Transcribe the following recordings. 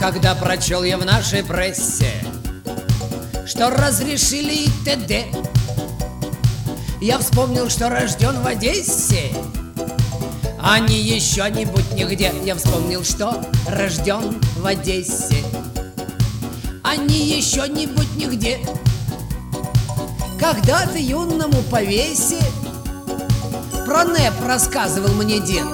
когда прочел я в нашей прессе, что разрешили и т.д., я вспомнил, что рожден в Одессе, а не еще-нибудь нигде. Я вспомнил, что рожден в Одессе, а не еще-нибудь нигде. Когда-то юному повесе про НЭП рассказывал мне дед.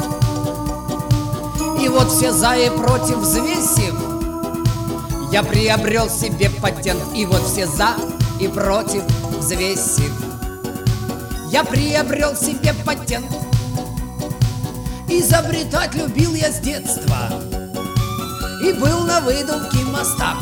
И вот все за и против взвесив, я приобрел себе патент. И вот все за и против взвесив, я приобрел себе патент. Изобретать любил я с детства и был на выдумке мастак.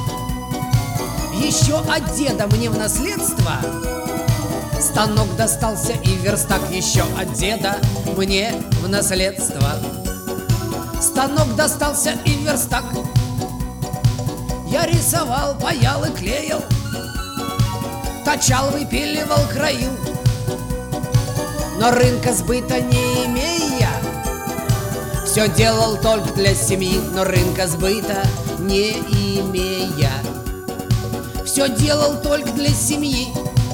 Еще от деда мне в наследство станок достался и верстак. Еще от деда мне в наследство станок достался и верстак. Я рисовал, паял и клеил, точал, выпиливал, краил, но рынка сбыта не имея, все делал только для семьи. Но рынка сбыта не имея, все делал только для семьи.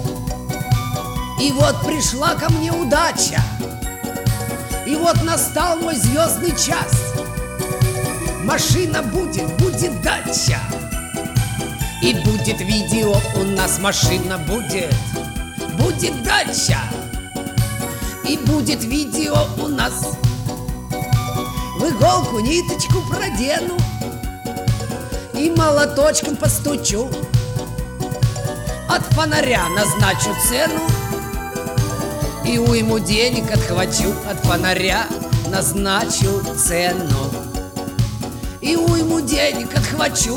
И вот пришла ко мне удача, и вот настал мой звездный час. Машина будет дача, и будет видео у нас. Машина будет дача, и будет видео у нас. В иголку ниточку продену и молоточком постучу, от фонаря назначу цену и уйму денег отхвачу. От фонаря назначу цену и уйму денег отхвачу.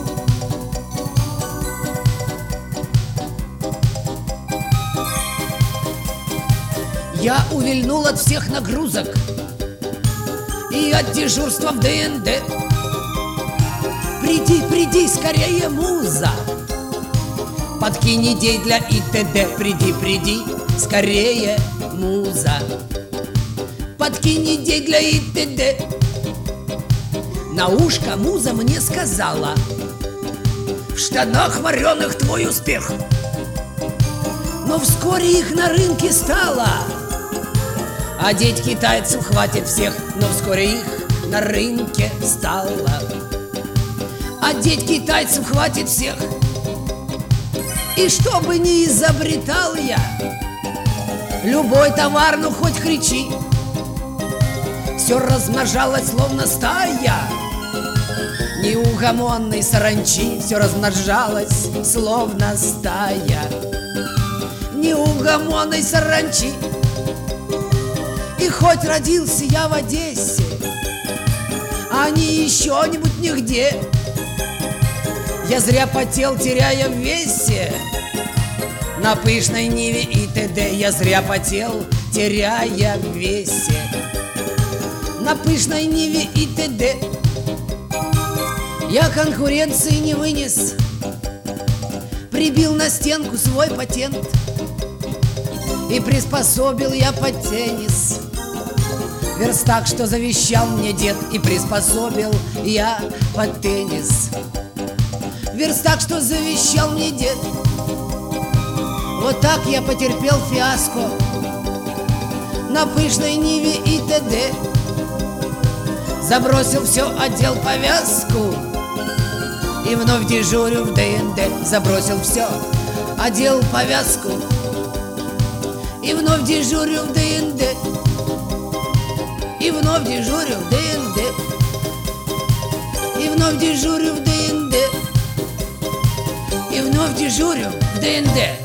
Я увильнул от всех нагрузок и от дежурства в ДНД. Приди, скорее, муза, подкинь идей для ИТД. Приди, скорее, муза, подкинь идей для ИТД. На ушко муза мне сказала: в штанах вареных твой успех. Но вскоре их на рынке стало, одеть китайцев хватит всех. Но вскоре их на рынке стало, одеть китайцев хватит всех. И что бы ни изобретал я, любой товар, ну хоть кричи, все размножалось словно стая неугомонной саранчи. Все размножалось словно стая неугомонной саранчи. И хоть родился я в Одессе, а не еще-нибудь нигде, я зря потел, теряя в весе на пышной Ниве и т.д. Я зря потел, теряя в весе на пышной Ниве и т.д. Я конкуренции не вынес, прибил на стенку свой патент и приспособил я под теннис верстак, что завещал мне дед. И приспособил я под теннис верстак, что завещал мне дед. Вот так я потерпел фиаско на пышной Ниве и т.д. Забросил все, одел повязку и вновь дежурю в ДНД. Забросил все, одел повязку и вновь дежурю в ДНД. И вновь дежурю в ДНД. И вновь дежурю в ДНД. И вновь дежурю в ДНД.